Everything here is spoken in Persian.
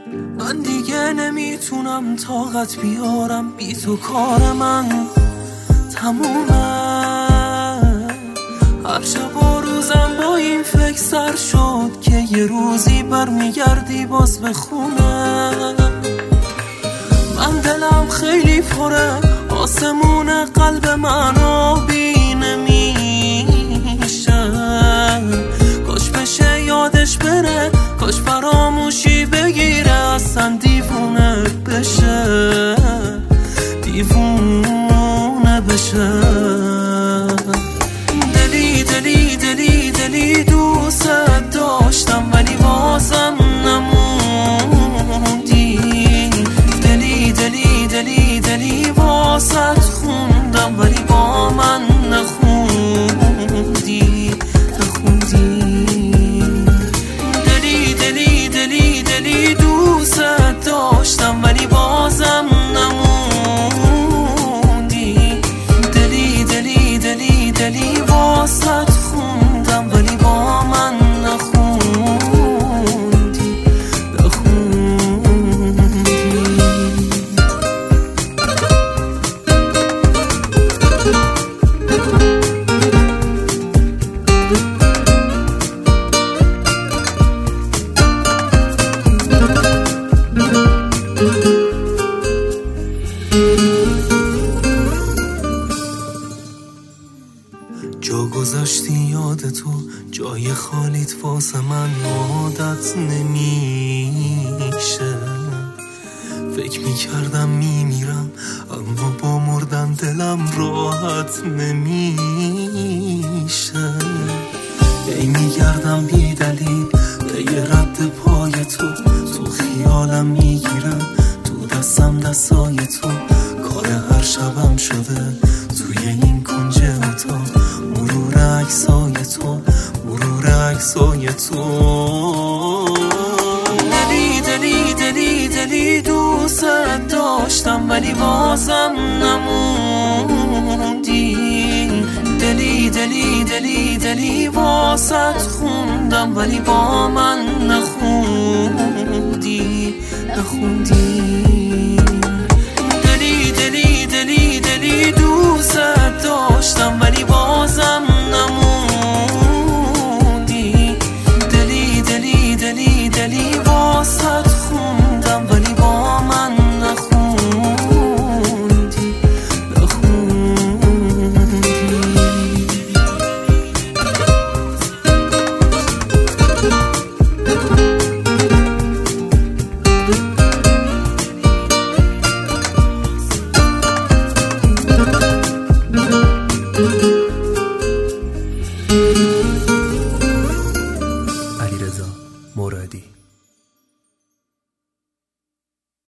من دیگه نمیتونم طاقت بیارم، بی تو کار من تمومه. هر شب و روزم با این فکر سر شد که یه روزی برمیگردی باز به خونه. من دلم خیلی پره، آسمون قلب من آبی نمیشه. کاش بشه یادش بره، کاش فراموشی بگیره، اصلا دیوونه بشه، دیوونه بشه. دلی دلی دلی دلی دوست داشتم ولی بازم نموندی. دلی دلی دلی دلی واسط خوندم ولی با من نخوندی، نخوندی. دلی دلی دلی دلی دوست داشتم ولی بازم نموندی. دلی دلی دلی دلی واسط خوندم ولی با من نخوندی، نخوندی. جا گذاشتی یاد تو، جای خالیت واسه من عادت نمیشه. فکر میکردم میمیرم اما با مردن دلم راحت نمیشه. ای میگردم بی دلیل به یه رد پای تو، تو خیالم میگیرم تو دستم دستای تو. کار هر شبم شده توی این کنج اتاق، مرور عکسای تو، مرور عکسای تو. دلی دلی دلی دلی دوست داشتم ولی بازم نموندی. دلی دلی دلی دلی واسط خوندم ولی با من نخوندی، نخوندی. دلی دلی دلی دلی دوست داشتم ولی بازم نموندی. دلی دلی دلی دلی واسط خوندم ولی با من نخوندی، نخوندی. علیرضا مرادی.